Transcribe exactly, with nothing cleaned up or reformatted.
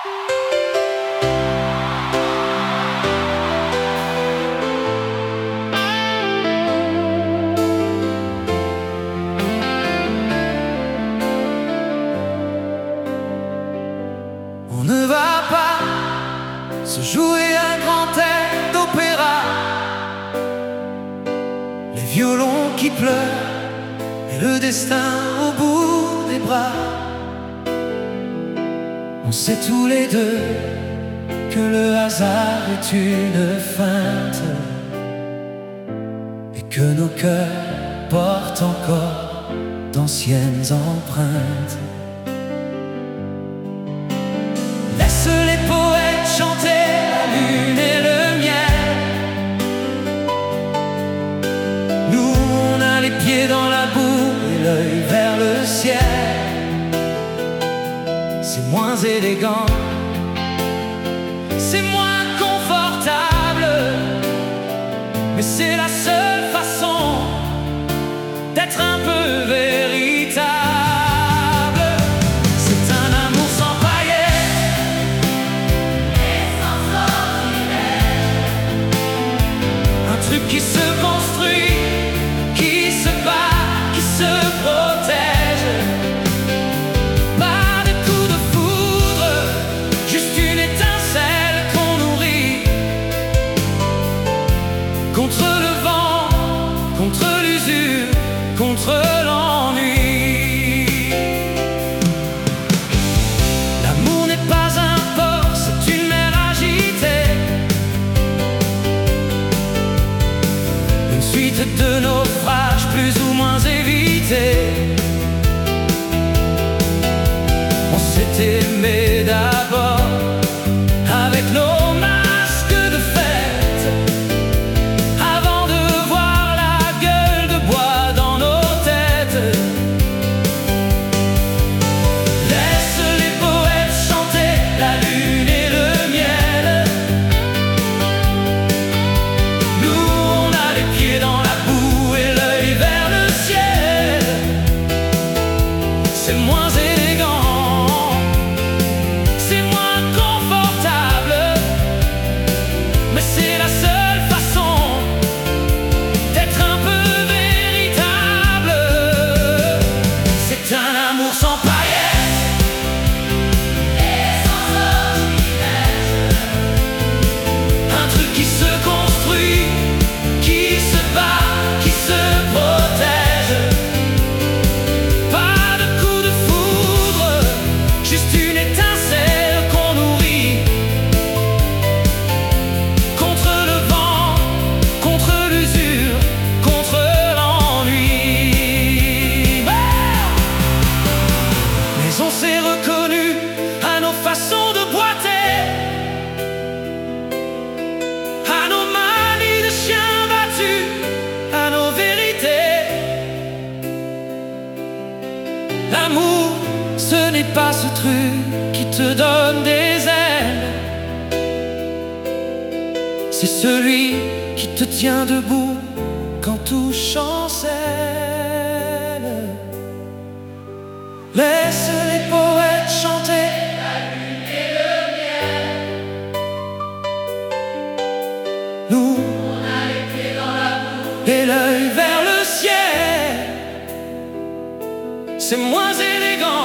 On ne va pas se jouer un grand air d'opéra, les violons qui pleurent et le destin au bout des bras. On sait tous les deux que le hasard est une feinte et que nos cœurs portent encore d'anciennes empreintes. Laisse les poètes chanter la lune et le miel. Nous, on a les pieds dans la boue et l'œil vers le ciel. C'est moins élégant, c'est moins confortable, mais c'est la seule façon d'être un peu véritable. C'est un amour sans paillettes et sans sortilèges, un truc qui se construit, qui se bat, qui se protège. Pas de coups de foudre, juste une étincelle qu'on nourrit. Contre le vent, contre l'usure, contre l'ennui. L'amour n'est pas un port, c'est une mer agitée, une suite de naufrages plus ou moins évités. On s'est aimé d'abord avec nos masques de fête, avant de voir la gueule de bois dans nos têtes. Laisse les poètes chanter la lune et le miel. Nous, on a les pieds dans la boue et l'œil vers le ciel. C'est moins élégant, c'est moins confortable, mais c'est la seule façon d'être un peu véritable. C'est un amour sans paillettes et sans sortilèges, un truc qui se construit, qui se bat, qui se protège. Pas de coups de foudre, juste une étincelle qu'on nourrit. Contre le vent, contre l'usure, contre l'ennui. Mais on s'est reconnu à nos façons de boiter, à nos manies de chiens battus, à nos vérités. L'amour, ce n'est pas ce truc qui te donne des ailes, c'est celui qui te tient debout quand tout chancelle. Laisse les poètes chanter la lune et le miel. Nous, on a les pieds dans la boue et l'œil vers le ciel. C'est moins élégant,